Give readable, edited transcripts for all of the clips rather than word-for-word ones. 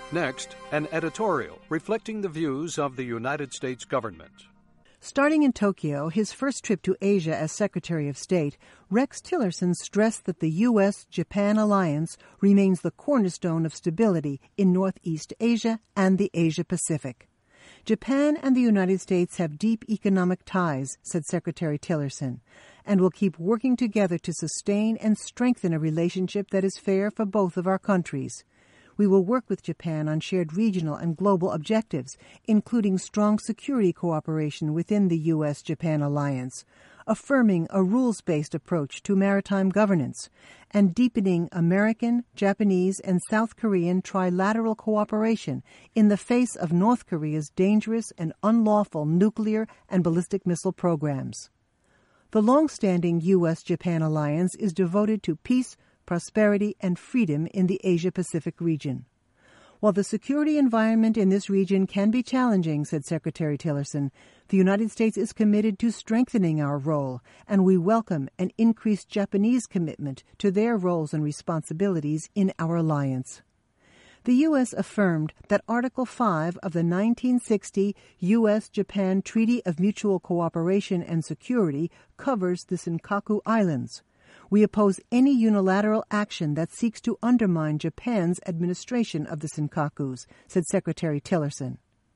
Next, an editorial reflecting the views of the United States government. Starting in Tokyo, his first trip to Asia as Secretary of State, Rex Tillerson stressed that the U.S.-Japan alliance remains the cornerstone of stability in Northeast Asia and the Asia-Pacific. Japan and the United States have deep economic ties, said Secretary Tillerson, and will keep working together to sustain and strengthen a relationship that is fair for both of our countries. We will work with Japan on shared regional and global objectives, including strong security cooperation within the U.S.-Japan alliance, affirming a rules-based approach to maritime governance, and deepening American, Japanese, and South Korean trilateral cooperation in the face of North Korea's dangerous and unlawful nuclear and ballistic missile programs. The long-standing U.S.-Japan alliance is devoted to peace, prosperity, and freedom in the Asia-Pacific region. While the security environment in this region can be challenging, said Secretary Tillerson, the United States is committed to strengthening our role, and we welcome an increased Japanese commitment to their roles and responsibilities in our alliance. The U.S. affirmed that Article 5 of the 1960 U.S.-Japan Treaty of Mutual Cooperation and Security covers the Senkaku Islands. We oppose any unilateral action that seeks to undermine Japan's administration of the Senkakus, said Secretary Tillerson.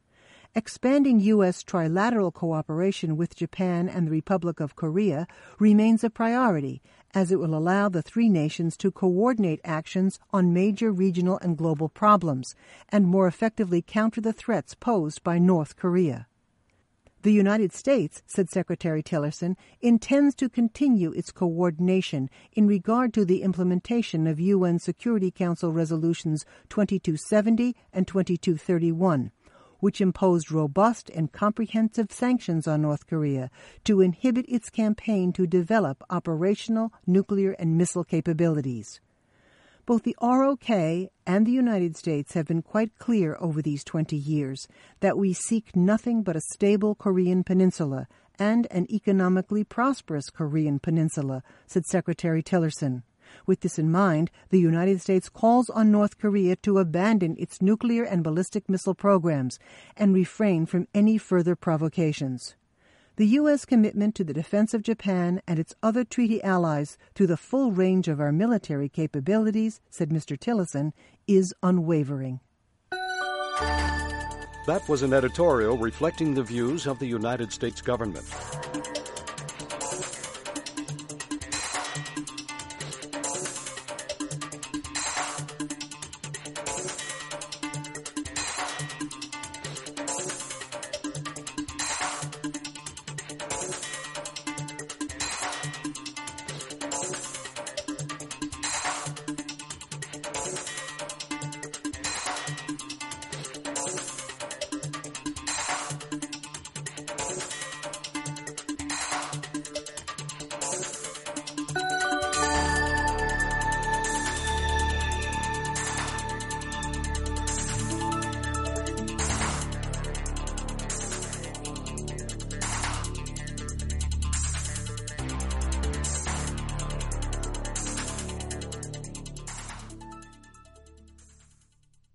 Expanding U.S. trilateral cooperation with Japan and the Republic of Korea remains a priority, as it will allow the three nations to coordinate actions on major regional and global problems and more effectively counter the threats posed by North Korea. The United States, said Secretary Tillerson, intends to continue its coordination in regard to the implementation of UN Security Council Resolutions 2270 and 2231, which imposed robust and comprehensive sanctions on North Korea to inhibit its campaign to develop operational nuclear and missile capabilities. Both the ROK and the United States have been quite clear over these 20 years that we seek nothing but a stable Korean peninsula and an economically prosperous Korean peninsula, said Secretary Tillerson. With this in mind, the United States calls on North Korea to abandon its nuclear and ballistic missile programs and refrain from any further provocations. The U.S. commitment to the defense of Japan and its other treaty allies through the full range of our military capabilities, said Mr. Tillerson, is unwavering. That was an editorial reflecting the views of the United States government.